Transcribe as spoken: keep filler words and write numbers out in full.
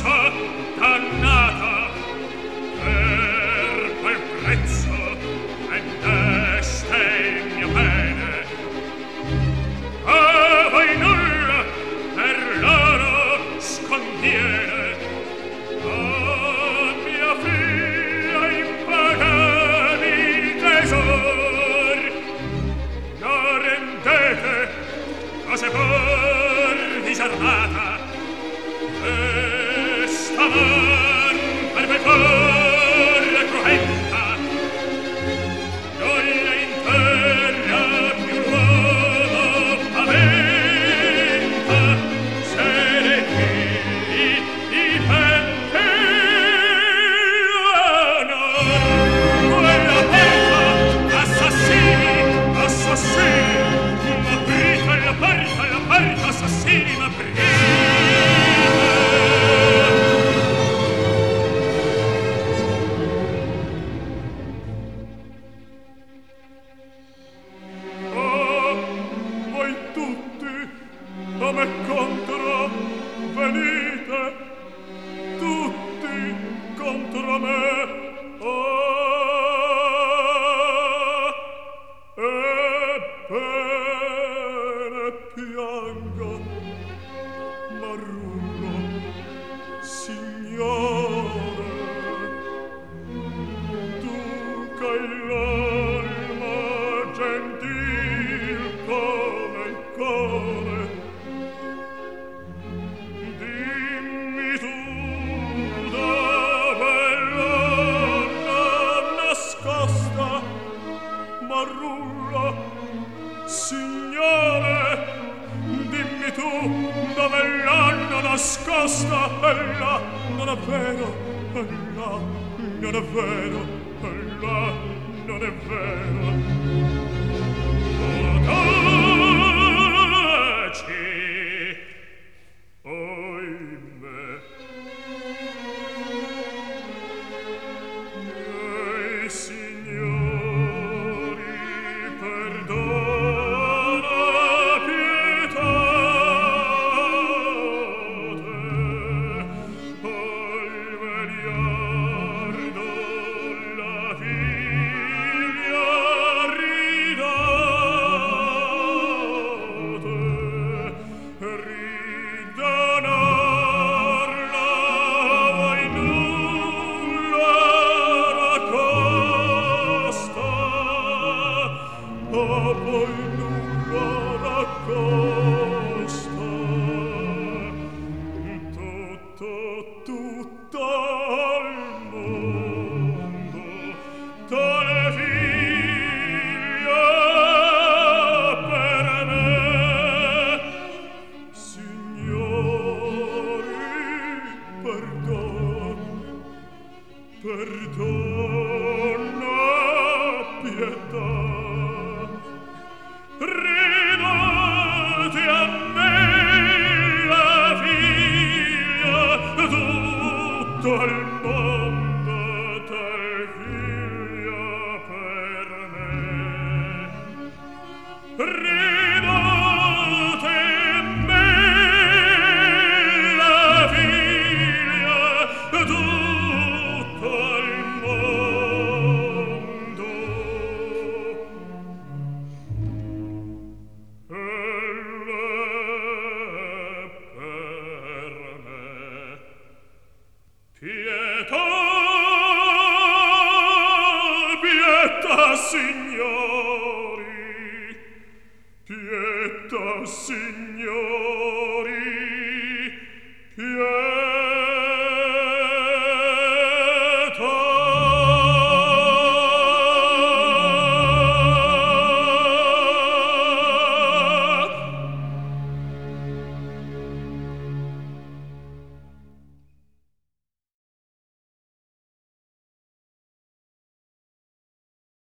rossa dannata per quel prezzo vendeste il mio bene a voi nulla per loro sconviene a mia figlia impagabil tesor la rendete cose per disarmata e stavan per me corre cruenta doglia in terra più l'uomo paventa se ne figli di pente quella porta assassini assassini m'aprite la porta la porta assassini m'aprite a me contro venite tutti contro me ah, ebbene piango Marullo signore tu che l'alma gentil come il core Marullo, signore, dimmi tu dove l'hanno nascosta. Ella non è vero, ella non è vero, ella non è vero. Taci, oimè. Ei, signori, perdona pietate, al veliardo la figlia ridate, ridonarla voi nulla raccosta, a voi nulla raccosta. Tutto, tutto al mondo tale figlia per me. Signori, perdon, perdona pietà. Ridate a me la figlia, tutto il mondo tal figlia per me. Ridate a me la figlia, tutto il mondo. Ella per me. Pietà, pietà, signori, pietà, signori, pietà.